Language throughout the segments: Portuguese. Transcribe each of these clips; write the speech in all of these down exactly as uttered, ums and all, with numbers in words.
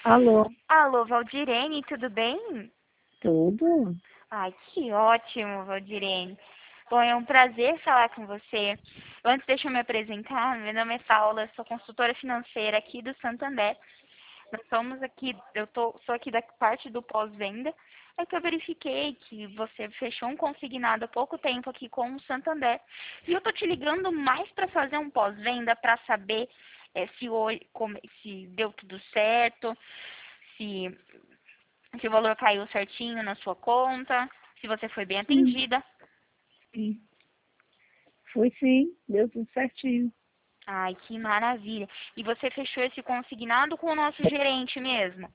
Alô, Alô, Valdirene, tudo bem? tudo? Ai, que ótimo, Valdirene. Bom, é um prazer falar com você. Antes, deixa eu me apresentar. Meu nome é Paula, sou consultora financeira aqui do Santander. Nós somos aqui, eu tô, sou aqui da parte do pós-venda. É que eu verifiquei que você fechou um consignado há pouco tempo aqui com o Santander. E eu tô te ligando mais para fazer um pós-venda para saber eh, se, hoje, como- se deu tudo certo, se se o valor caiu certinho na sua conta, se você foi bem Sim, atendida. sim. Foi sim, deu tudo certinho. Ai, que maravilha. E você fechou esse consignado com o nosso gerente mesmo?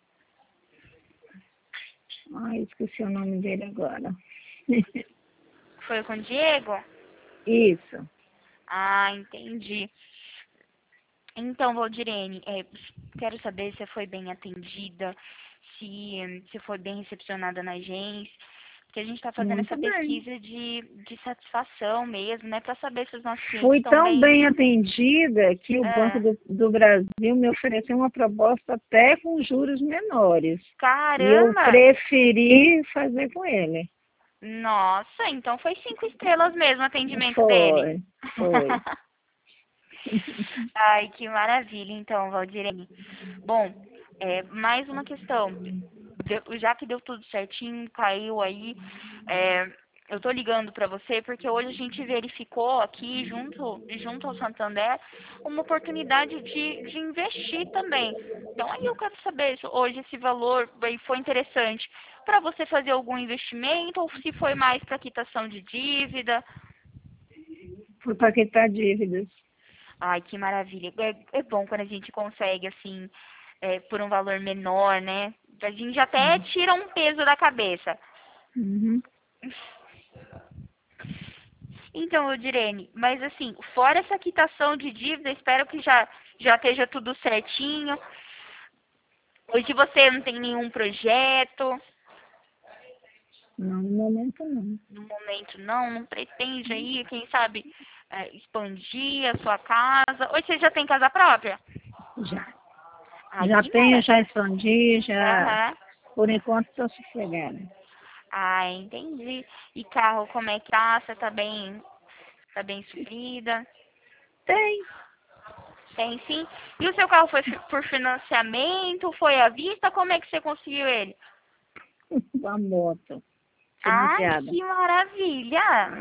Ai, esqueci o nome dele agora. Foi com o Diego? Isso. Ah, entendi. Então, Valdirene, é, quero saber se foi bem atendida, se, se foi bem recepcionada na agência, porque a gente está fazendo Muito essa bem. pesquisa de, de satisfação mesmo, né, para saber se os nossos clientes Fui estão tão bem. bem atendida que o Banco É, do, do Brasil me ofereceu uma proposta até com juros menores. E eu caramba! preferi fazer com ele. Nossa, então foi cinco estrelas mesmo o atendimento dele. Foi, foi. Ai, que maravilha, então, Valdirene. Bom, é, mais uma questão. Deu- já que deu tudo certinho, caiu aí, é, eu tô ligando para você porque hoje a gente verificou aqui, junto, junto ao Santander, uma oportunidade de, de investir também. Então, aí eu quero saber se hoje esse valor aí foi interessante para você fazer algum investimento ou se foi mais para quitação de dívida. Fui para quitar dívidas. Ai, que maravilha. É, é bom quando a gente consegue, assim, é, por um valor menor, né? A gente até tira um peso da cabeça. Uhum. Então, Direne, mas assim, fora essa quitação de dívida, espero que já, já esteja tudo certinho. Hoje você não tem nenhum projeto, Não, no momento não. no momento não, não pretende aí, quem sabe, é, expandir a sua casa. Hoje você já tem casa própria? Já. Ai, Já que tenho, mara. já expandi, já. Aham. Por enquanto estou sossegada. Ah, entendi. E carro, como é que tá? Você tá bem, tá bem suprida? Tem Tem sim. E o seu carro foi fi- por financiamento? Foi à vista? Como é que você conseguiu ele? a moto Ai, financiada. que maravilha!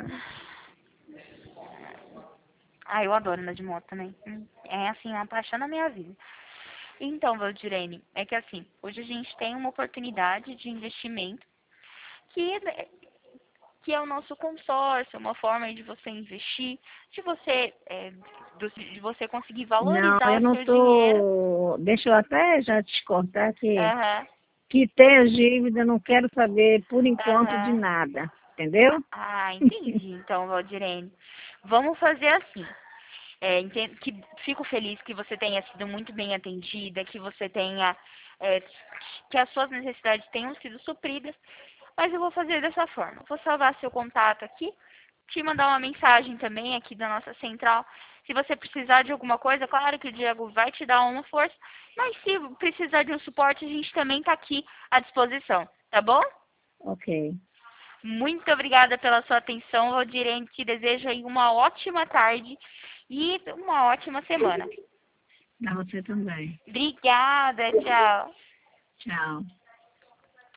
Ah, eu adoro andar de moto também. Hum, É assim, uma paixão na minha vida. Então, Valdirene, é que assim, hoje a gente tem uma oportunidade de investimento que, que é o nosso consórcio, uma forma aí de você investir, de você, é, do- de você conseguir Não, valorizar eu o não seu dinheiro. tô. Deixa eu até já te cortar que Aham, que tem as dívidas, não quero saber por enquanto de aham. nada, entendeu? Ah, entendi. Então, Valdirene, vamos fazer assim. É, enten- que, fico feliz que você tenha sido muito bem atendida, que você tenha, é, que as suas necessidades tenham sido supridas, mas eu vou fazer dessa forma. Vou salvar seu contato aqui, te mandar uma mensagem também aqui da nossa central. Se você precisar de alguma coisa, claro que o Diego vai te dar uma força, mas se precisar de um suporte, a gente também está aqui à disposição, tá bom? Ok. Muito obrigada pela sua atenção, Valdirene. Te desejo aí uma ótima tarde e uma ótima semana. Pra você também. Obrigada, tchau. Tchau.